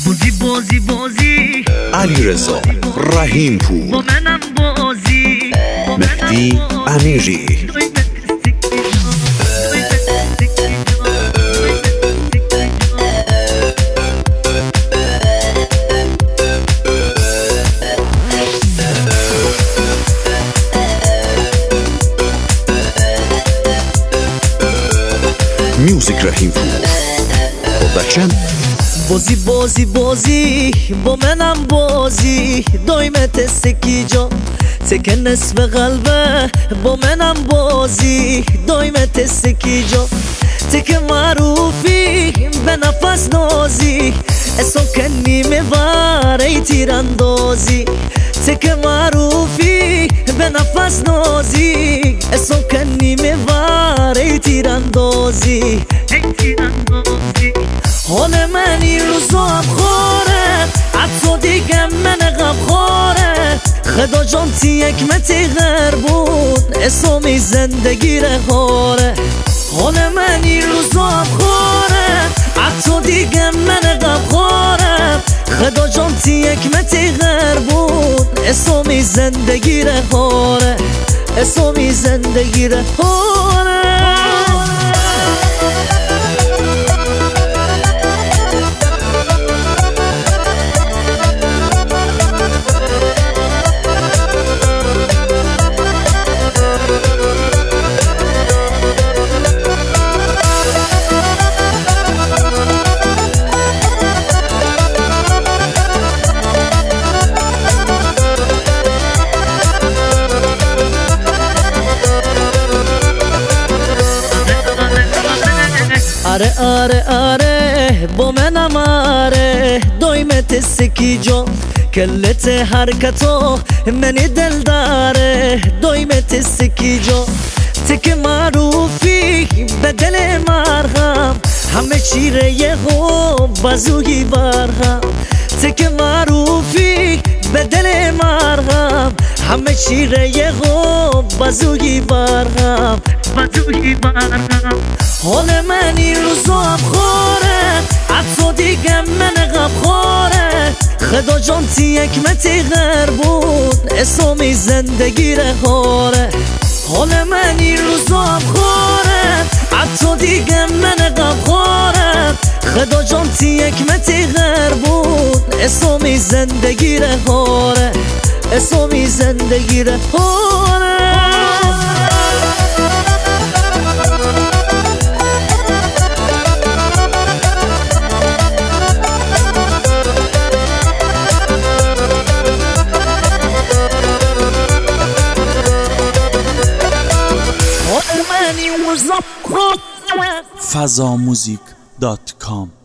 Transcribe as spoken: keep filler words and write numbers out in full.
بازی بازی بازی علیرضا رحیم پور، با منم بازی مهدی امیری. میوزیک رحیم پور پروداکشن. بازی بازی بازی با منم بازی دایمت سکی جا تک نصف قلبه با منم بازی دایمت سکی جا تک معروفی به نفس نازی اسو کنی میباره تیراندازی تک معروفی به نفس نازی اسو کنی میباره تیراندازی حال من این روزا هم خوره حتی دیگه من غم خوره خدا جان تی حکمتی غیر بود اسمی زندگی رهاره حال من این روزا هم خوره حتی دیگه من غم خوره خدا جان تی حکمتی غیر بود اسمی زندگی رهاره اسمی زندگی رهاره. آره آره آره با منم آره دایمت سکی جا کلت حرکتو منی دل داره دایمت سکی جا تک معروفی به دل مرهم همه چیره یه خوب بازوگی برهم تک معروفی به دل مرهم همه چیره یه خوب بازوگی برهم بازوگی برهم حال من این روزا هم خوره حتی دیگه من غم خوره خدا جان تی حکمتی غیر بود اسمی زندگی رهاره حال من این روزا هم خوره حتی دیگه من غم خوره خدا جان تی حکمتی غیر بود اسمی زندگی رهاره اسمی زندگی رهاره. فضا موزیک دات کام